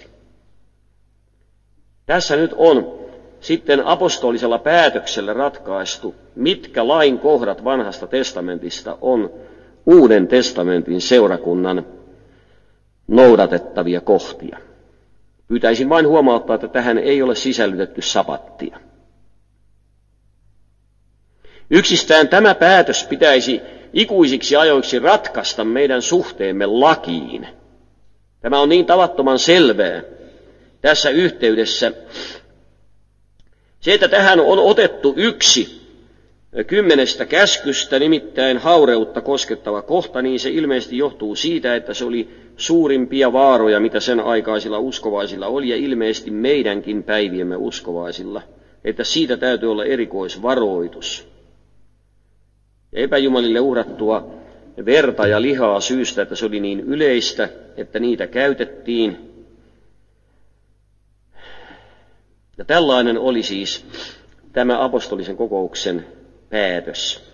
Tässä nyt on sitten apostolisella päätöksellä ratkaistu, mitkä lain kohdat vanhasta testamentista on Uuden testamentin seurakunnan noudatettavia kohtia. Pyytäisin vain huomauttaa, että tähän ei ole sisällytetty sapattia. Yksistään tämä päätös pitäisi ikuisiksi ajoiksi ratkaista meidän suhteemme lakiin. Tämä on niin tavattoman selvää tässä yhteydessä. Se, että tähän on otettu yksi kymmenestä käskystä, nimittäin haureutta koskettava kohta, niin se ilmeisesti johtuu siitä, että se oli suurimpia vaaroja, mitä sen aikaisilla uskovaisilla oli, ja ilmeisesti meidänkin päiviemme uskovaisilla, että siitä täytyy olla erikoisvaroitus. Ja epäjumalille uhrattua verta ja lihaa syystä, että se oli niin yleistä, että niitä käytettiin. Ja tällainen oli siis tämä apostolisen kokouksen päätös.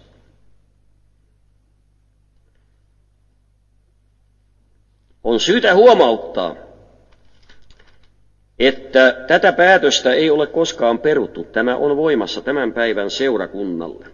On syytä huomauttaa, että tätä päätöstä ei ole koskaan peruttu. Tämä on voimassa tämän päivän seurakunnalle.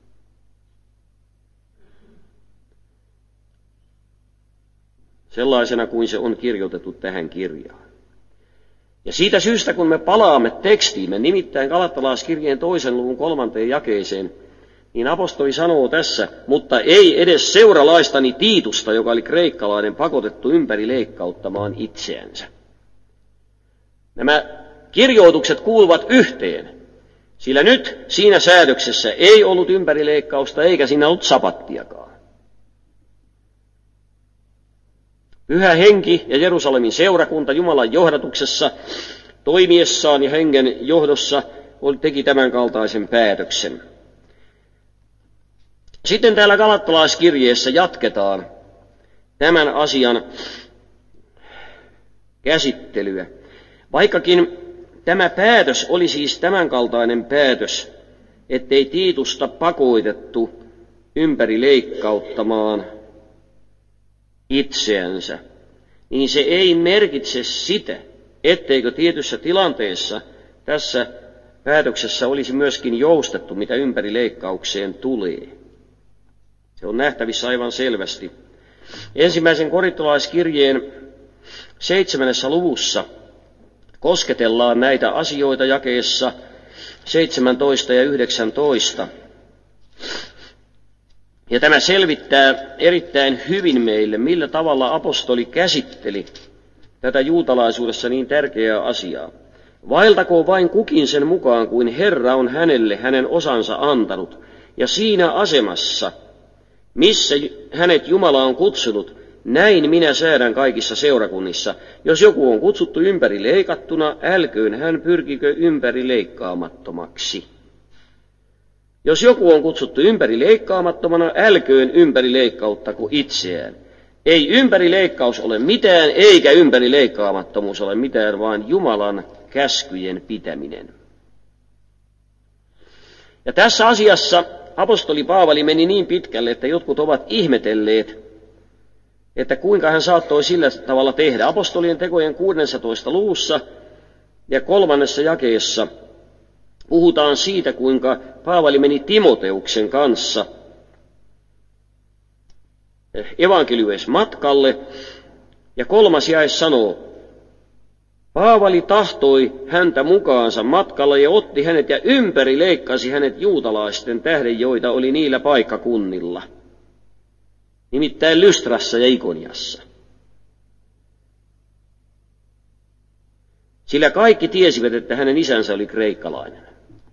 Sellaisena kuin se on kirjoitettu tähän kirjaan. Ja siitä syystä, kun me palaamme tekstiimme, nimittäin Galattalaiskirjeen toisen luvun kolmanteen jakeeseen, niin apostoli sanoo tässä, mutta ei edes seuralaistani Tiitusta, joka oli kreikkalainen, pakotettu ympäri leikkauttamaan itseänsä. Nämä kirjoitukset kuuluvat yhteen, sillä nyt siinä säädöksessä ei ollut ympärileikkausta eikä siinä ollut sapattiakaan. Pyhä henki ja Jerusalemin seurakunta Jumalan johdatuksessa toimiessaan ja hengen johdossa teki tämän kaltaisen päätöksen. Sitten täällä Galattalaiskirjeessä jatketaan tämän asian käsittelyä. Vaikkakin tämä päätös oli siis tämänkaltainen päätös, ettei Tiitusta pakotettu ympäri leikkauttamaan itseänsä, niin se ei merkitse sitä, etteikö tietyssä tilanteessa tässä päätöksessä olisi myöskin joustettu, mitä ympäri leikkaukseen tulee. Se on nähtävissä aivan selvästi. Ensimmäisen korintolaiskirjeen seitsemännessä luvussa kosketellaan näitä asioita jakeessa seitsemäntoista ja yhdeksäntoista. Ja tämä selvittää erittäin hyvin meille, millä tavalla apostoli käsitteli tätä juutalaisuudessa niin tärkeää asiaa. Vaeltakoon vain kukin sen mukaan, kuin Herra on hänelle hänen osansa antanut, ja siinä asemassa, missä hänet Jumala on kutsunut, näin minä säädän kaikissa seurakunnissa. Jos joku on kutsuttu ympäri leikattuna, älköön hän pyrkikö ympäri leikkaamattomaksi. Jos joku on kutsuttu ympäri leikkaamattomana, älköön ympäri leikkauttako itseään. Ei ympäri leikkaus ole mitään, eikä ympäri leikkaamattomuus ole mitään, vaan Jumalan käskyjen pitäminen. Ja tässä asiassa apostoli Paavali meni niin pitkälle, että jotkut ovat ihmetelleet, että kuinka hän saattoi sillä tavalla tehdä. Apostolien tekojen kuudennessatoista luvussa ja kolmannessa jakeessa puhutaan siitä, kuinka Paavali meni Timoteuksen kanssa evankeliumismatkalle, ja kolmas jae sanoo, Paavali tahtoi häntä mukaansa matkalla ja otti hänet ja ympäri leikkasi hänet juutalaisten tähden, joita oli niillä paikkakunnilla, nimittäin Lystrassa ja Ikoniassa. Sillä kaikki tiesivät, että hänen isänsä oli kreikkalainen.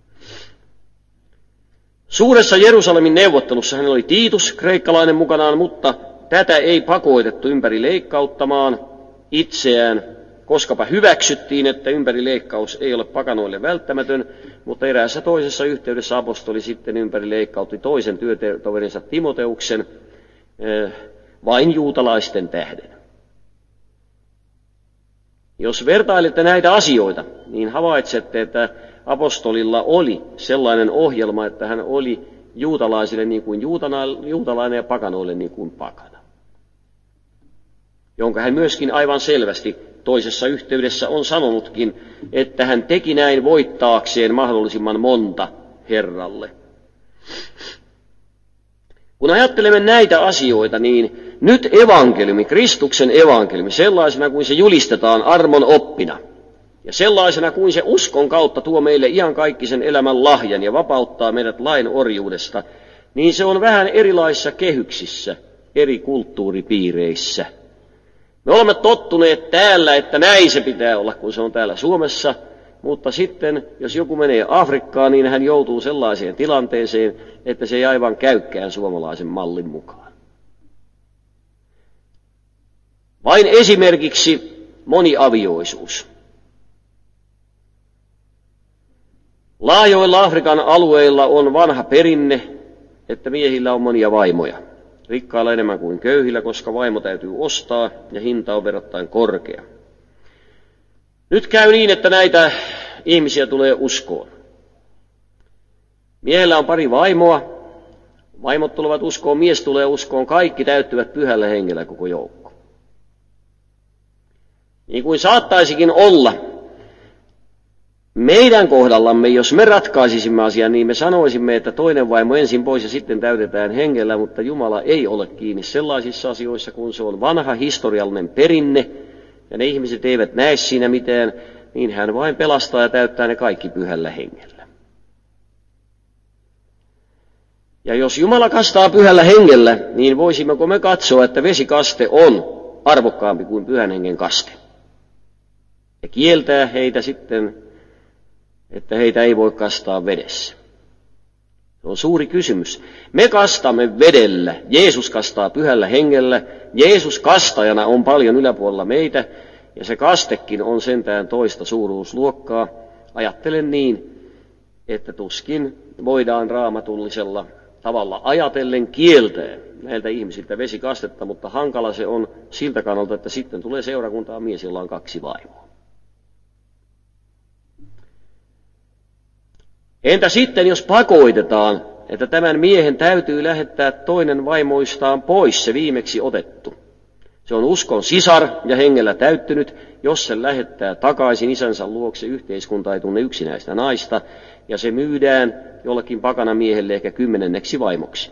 Suuressa Jerusalemin neuvottelussa hän oli Tiitus, kreikkalainen mukanaan, mutta tätä ei pakotettu ympäri leikkauttamaan itseään, koskapa hyväksyttiin, että ympärileikkaus ei ole pakanoille välttämätön, mutta eräässä toisessa yhteydessä apostoli sitten ympärileikkautti toisen työtoverinsa Timoteuksen vain juutalaisten tähden. Jos vertailette näitä asioita, niin havaitsette, että apostolilla oli sellainen ohjelma, että hän oli juutalaisille niin kuin juutalainen ja pakanoille niin kuin pakana, jonka hän myöskin aivan selvästi toisessa yhteydessä on sanonutkin, että hän teki näin voittaakseen mahdollisimman monta Herralle. Kun ajattelemme näitä asioita, niin nyt evankeliumi, Kristuksen evankeliumi, sellaisena kuin se julistetaan armon oppina, ja sellaisena kuin se uskon kautta tuo meille iankaikkisen elämän lahjan ja vapauttaa meidät lain orjuudesta, niin se on vähän erilaisissa kehyksissä, eri kulttuuripiireissä. Me olemme tottuneet täällä, että näin se pitää olla, kun se on täällä Suomessa, mutta sitten jos joku menee Afrikkaan, niin hän joutuu sellaiseen tilanteeseen, että se ei aivan käykään suomalaisen mallin mukaan. Vain esimerkiksi moniavioisuus. Laajoilla Afrikan alueilla on vanha perinne, että miehillä on monia vaimoja. Rikkailla enemmän kuin köyhillä, koska vaimo täytyy ostaa ja hinta on verrattain korkea. Nyt käy niin, että näitä ihmisiä tulee uskoon. Miehellä on pari vaimoa, vaimot tulevat uskoon, mies tulee uskoon, kaikki täyttyvät pyhällä hengellä koko joukko. Niin kuin saattaisikin olla meidän kohdallamme, jos me ratkaisisimme asian, niin me sanoisimme, että toinen vaimo ensin pois ja sitten täytetään hengellä, mutta Jumala ei ole kiinni sellaisissa asioissa, kun se on vanha historiallinen perinne, ja ne ihmiset eivät näe siinä mitään, niin hän vain pelastaa ja täyttää ne kaikki pyhällä hengellä. Ja jos Jumala kastaa pyhällä hengellä, niin voisimmeko me katsoa, että vesikaste on arvokkaampi kuin pyhän hengen kaste. Ja kieltää heitä sitten, että heitä ei voi kastaa vedessä. Se on suuri kysymys. Me kastamme vedellä, Jeesus kastaa pyhällä hengellä, Jeesus kastajana on paljon yläpuolella meitä, ja se kastekin on sentään toista suuruusluokkaa. Ajattelen niin, että tuskin voidaan raamatullisella tavalla ajatellen kieltää näiltä ihmisiltä vesikastetta, mutta hankala se on siltä kannalta, että sitten tulee seurakuntaan mies, jolla on kaksi vaimoa. Entä sitten, jos pakoitetaan, että tämän miehen täytyy lähettää toinen vaimoistaan pois, se viimeksi otettu? Se on uskon sisar ja hengellä täyttynyt, jos se lähettää takaisin isänsä luokse, yhteiskunta ei tunne yksinäistä naista, ja se myydään jollekin pakana miehelle ehkä kymmenenneksi vaimoksi.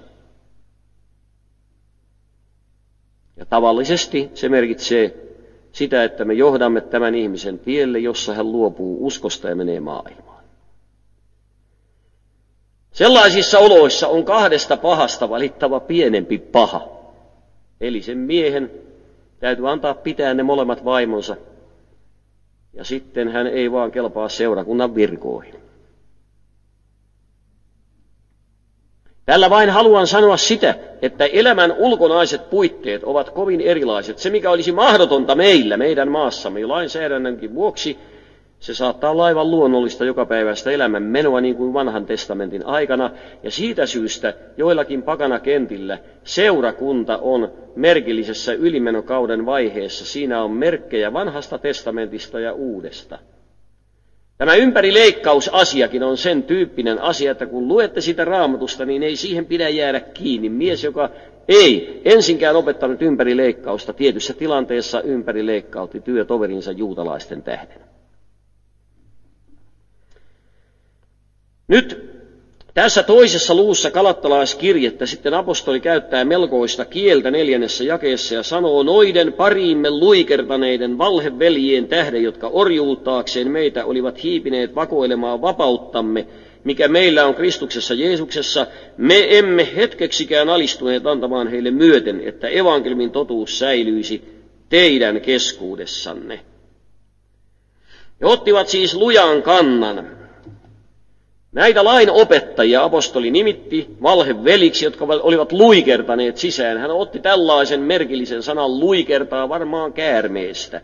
Ja tavallisesti se merkitsee sitä, että me johdamme tämän ihmisen tielle, jossa hän luopuu uskosta ja menee maailmaan. Sellaisissa oloissa on kahdesta pahasta valittava pienempi paha. Eli sen miehen täytyy antaa pitää ne molemmat vaimonsa, ja sitten hän ei vaan kelpaa seurakunnan virkoihin. Tällä vain haluan sanoa sitä, että elämän ulkonaiset puitteet ovat kovin erilaiset. Se, mikä olisi mahdotonta meillä, meidän maassamme jo lainsäädännönkin vuoksi, se saattaa olla aivan luonnollista jokapäiväistä elämän menoa niin kuin vanhan testamentin aikana, ja siitä syystä joillakin pakanakentillä seurakunta on merkillisessä ylimenokauden vaiheessa. Siinä on merkkejä vanhasta testamentista ja uudesta. Tämä ympärileikkausasiakin on sen tyyppinen asia, että kun luette sitä Raamatusta, niin ei siihen pidä jäädä kiinni. Mies, joka ei ensinkään opettanut ympärileikkausta, tietyssä tilanteessa ympärileikkautti työtoverinsa juutalaisten tähden. Nyt tässä toisessa luvussa Galattalaiskirjettä sitten apostoli käyttää melkoista kieltä neljännessä jakeessa ja sanoo noiden pariimme luikertaneiden valheveljien tähden, jotka orjuuttaakseen meitä olivat hiipineet vakoilemaan vapauttamme, mikä meillä on Kristuksessa Jeesuksessa, me emme hetkeksikään alistuneet antamaan heille myöten, että evankeliumin totuus säilyisi teidän keskuudessanne. He ottivat siis lujan kannan. Näitä lain opettajia apostoli nimitti valheveliksi, jotka olivat luikertaneet sisään. Hän otti tällaisen merkillisen sanan luikertaa varmaan käärmeestä,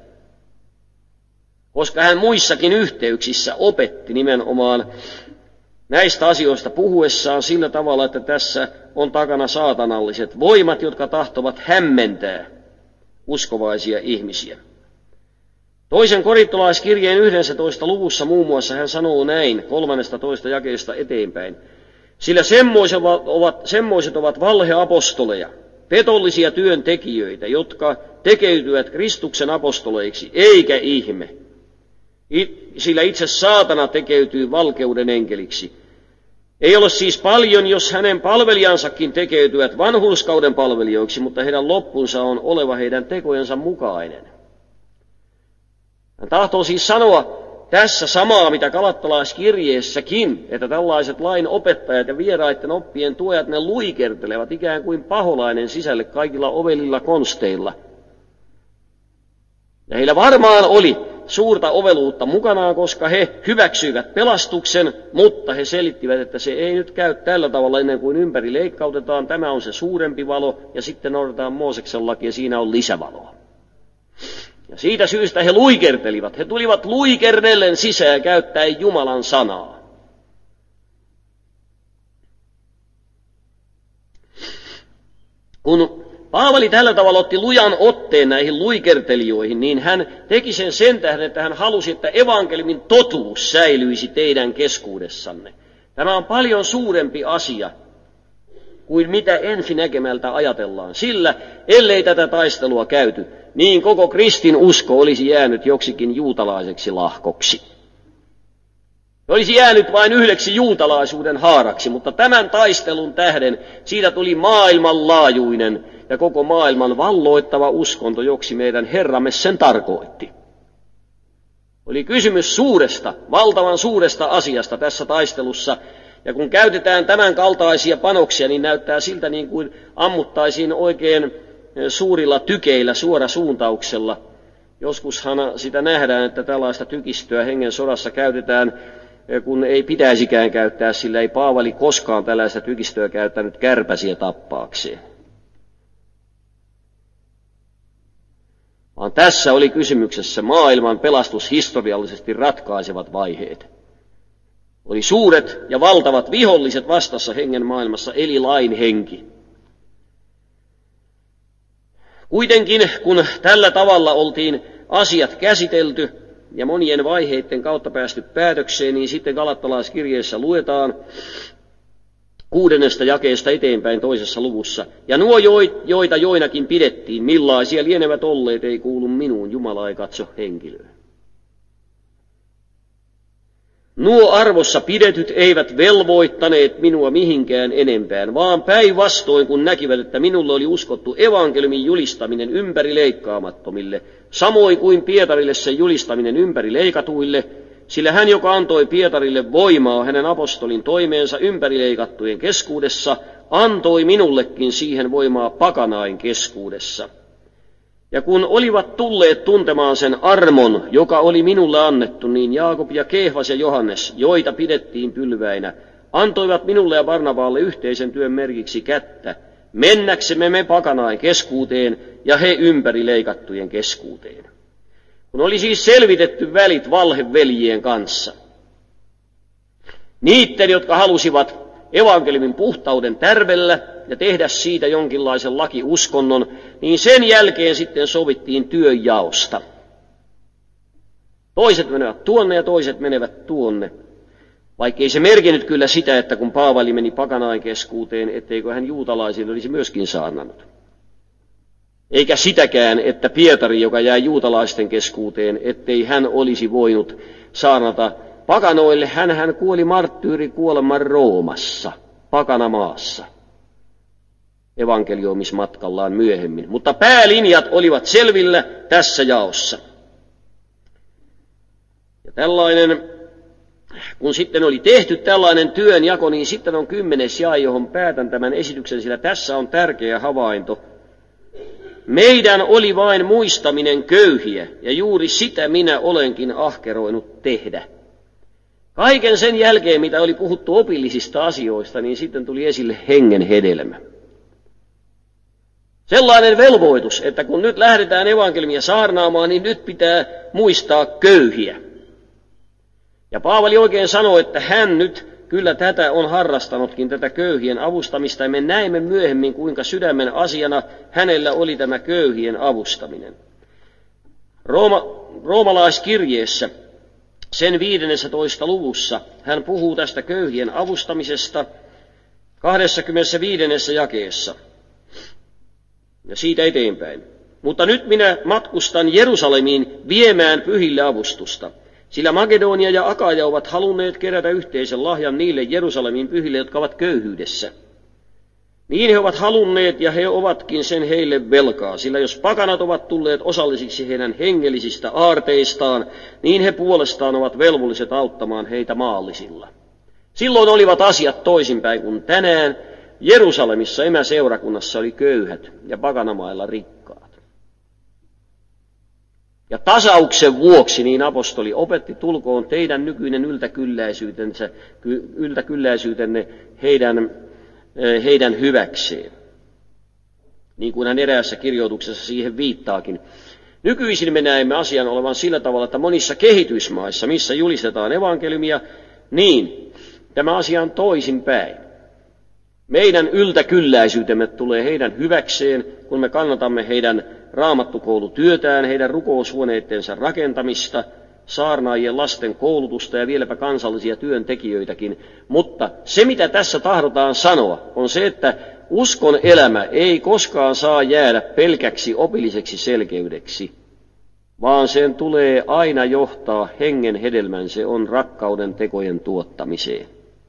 koska hän muissakin yhteyksissä opetti nimenomaan näistä asioista puhuessaan sillä tavalla, että tässä on takana saatanalliset voimat, jotka tahtovat hämmentää uskovaisia ihmisiä. Toisen korintolaiskirjeen yhdessätoista luvussa muun muassa hän sanoo näin, kolmannesta toista jakeesta eteenpäin. Sillä semmoiset ovat, semmoiset ovat valheapostoleja, petollisia työntekijöitä, jotka tekeytyvät Kristuksen apostoleiksi, eikä ihme. It, sillä itse saatana tekeytyy valkeuden enkeliksi. Ei ole siis paljon, jos hänen palvelijansakin tekeytyvät vanhurskauden palvelijoiksi, mutta heidän loppunsa on oleva heidän tekojensa mukainen. Hän tahtoo siis sanoa tässä samaa, mitä Galattalaiskirjeessäkin, että tällaiset lain opettajat ja vieraiden oppien tuojat, ne luikertelevat ikään kuin paholainen sisälle kaikilla ovelilla konsteilla. Ja heillä varmaan oli suurta oveluutta mukanaan, koska he hyväksyivät pelastuksen, mutta he selittivät, että se ei nyt käy tällä tavalla ennen kuin ympäri leikkautetaan. Tämä on se suurempi valo, ja sitten noudatetaan Mooseksen laki, ja siinä on lisävaloa. Ja siitä syystä he luikertelivat. He tulivat luikernellen sisään käyttäen Jumalan sanaa. Kun Paavali tällä tavalla otti lujan otteen näihin luikertelijoihin, niin hän teki sen sen tähden, että hän halusi, että evankeliumin totuus säilyisi teidän keskuudessanne. Tämä on paljon suurempi asia kuin mitä ensinäkemältä ajatellaan. Sillä, ellei tätä taistelua käyty, niin koko kristin usko olisi jäänyt joksikin juutalaiseksi lahkoksi. Olisi jäänyt vain yhdeksi juutalaisuuden haaraksi, mutta tämän taistelun tähden siitä tuli maailmanlaajuinen ja koko maailman valloittava uskonto, joksi meidän Herramme sen tarkoitti. Oli kysymys suuresta, valtavan suuresta asiasta tässä taistelussa, ja kun käytetään tämän kaltaisia panoksia, niin näyttää siltä niin kuin ammuttaisiin oikein suurilla tykeillä suorasuuntauksella. Joskushan sitä nähdään, että tällaista tykistöä hengen sodassa käytetään, kun ei pitäisikään käyttää, sillä ei Paavali koskaan tällaista tykistöä käyttänyt kärpäsiä tappaakseen. Vaan tässä oli kysymyksessä maailman pelastushistoriallisesti ratkaisevat vaiheet. Oli suuret ja valtavat viholliset vastassa hengen maailmassa, eli lain henki. Kuitenkin, kun tällä tavalla oltiin asiat käsitelty ja monien vaiheiden kautta päästy päätökseen, niin sitten galattalaiskirjeessä luetaan kuudennesta jakeesta eteenpäin toisessa luvussa. Ja nuo, joita joinakin pidettiin, millaisia lienevät olleet, ei kuulu minuun, Jumala ei katso henkilöön. Nuo arvossa pidetyt eivät velvoittaneet minua mihinkään enempään, vaan päinvastoin kun näkivät, että minulle oli uskottu evankeliumin julistaminen ympäri leikkaamattomille, samoin kuin Pietarille sen julistaminen ympäri leikatuille, sillä hän, joka antoi Pietarille voimaa hänen apostolin toimeensa ympärileikattujen keskuudessa, antoi minullekin siihen voimaa pakanain keskuudessa. Ja kun olivat tulleet tuntemaan sen armon, joka oli minulle annettu, niin Jaakob ja Keefas ja Johannes, joita pidettiin pylväinä, antoivat minulle ja Barnabaalle yhteisen työn merkiksi kättä, mennäksemme me pakanain keskuuteen ja he ympärileikattujen keskuuteen. Kun oli siis selvitetty välit valheveljien kanssa, niiden, jotka halusivat evankeliumin puhtauden tärvellä ja tehdä siitä jonkinlaisen lakiuskonnon, niin sen jälkeen sitten sovittiin työnjaosta. Toiset menevät tuonne ja toiset menevät tuonne. Vaikkei se merkinnyt kyllä sitä, että kun Paavali meni pakanain keskuuteen, etteikö hän juutalaisille olisi myöskin saarnannut. Eikä sitäkään, että Pietari, joka jäi juutalaisten keskuuteen, ettei hän olisi voinut saarnata pakanoille. Hänhän kuoli marttyyrikuoleman Roomassa, pakanamaassa, evankelioimismatkallaan myöhemmin. Mutta päälinjat olivat selvillä tässä jaossa. Ja tällainen, kun sitten oli tehty tällainen työnjako, niin sitten on kymmenes jae, johon päätän tämän esityksen, sillä tässä on tärkeä havainto. Meidän oli vain muistaminen köyhiä, ja juuri sitä minä olenkin ahkeroinut tehdä. Kaiken sen jälkeen, mitä oli puhuttu opillisista asioista, niin sitten tuli esille hengen hedelmä. Sellainen velvoitus, että kun nyt lähdetään evankeliumia saarnaamaan, niin nyt pitää muistaa köyhiä. Ja Paavali oikein sanoi, että hän nyt kyllä tätä on harrastanutkin, tätä köyhien avustamista, ja me näemme myöhemmin, kuinka sydämen asiana hänellä oli tämä köyhien avustaminen. Rooma, roomalaiskirjeessä, sen viidennessä luvussa, hän puhuu tästä köyhien avustamisesta kahdeskymmenesviides jakeessa ja siitä eteenpäin. Mutta nyt minä matkustan Jerusalemiin viemään pyhille avustusta. Sillä Makedonia ja Akaja ovat halunneet kerätä yhteisen lahjan niille Jerusalemin pyhille, jotka ovat köyhyydessä. Niin he ovat halunneet ja he ovatkin sen heille velkaa, sillä jos pakanat ovat tulleet osallisiksi heidän hengellisistä aarteistaan, niin he puolestaan ovat velvolliset auttamaan heitä maallisilla. Silloin olivat asiat toisinpäin kuin tänään. Jerusalemissa emäseurakunnassa oli köyhät ja pakanamailla rikkaat. Ja tasauksen vuoksi, niin apostoli opetti, tulkoon teidän nykyinen yltäkylläisyytensä, yltäkylläisyytenne heidän, heidän hyväkseen. Niin kuin hän eräässä kirjoituksessa siihen viittaakin. Nykyisin me näemme asian olevan sillä tavalla, että monissa kehitysmaissa, missä julistetaan evankeliumia, niin tämä asia on toisinpäin. Meidän yltäkylläisyytemme tulee heidän hyväkseen, kun me kannatamme heidän raamattukoulutyötään, heidän rukoushuoneittensa rakentamista, saarnaajien lasten koulutusta ja vieläpä kansallisia työntekijöitäkin. Mutta se, mitä tässä tahdotaan sanoa, on se, että uskon elämä ei koskaan saa jäädä pelkäksi opilliseksi selkeydeksi, vaan sen tulee aina johtaa hengen hedelmän, se on rakkauden tekojen tuottamiseen.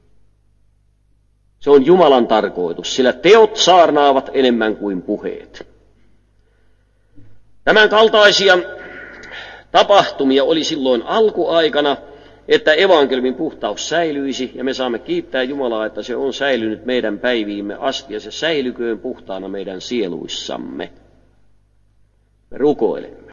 Se on Jumalan tarkoitus, sillä teot saarnaavat enemmän kuin puheet. Tämän kaltaisia tapahtumia oli silloin alkuaikana, että evankeliumin puhtaus säilyisi, ja me saamme kiittää Jumalaa, että se on säilynyt meidän päiviimme asti, ja se säilyköön puhtaana meidän sieluissamme. Me rukoilemme.